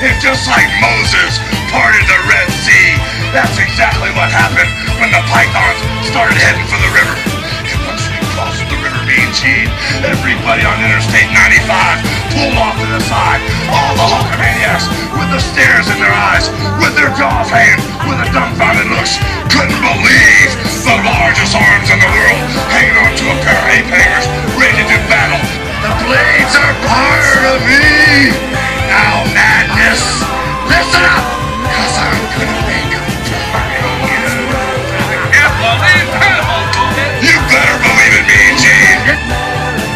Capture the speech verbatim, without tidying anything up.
And just like Moses parted the Red Sea, that's exactly what happened when the pythons started heading for the river. And once we crossed the river Mean Gene, everybody on Interstate ninety-five pulled off to the side. All the Hulkamaniacs with the stares in their eyes, with their jaws hanging, with the dumbfounded looks, couldn't believe the largest arms in the world hanging onto a pair of ape hangers ready to do battle. The blades are part of me.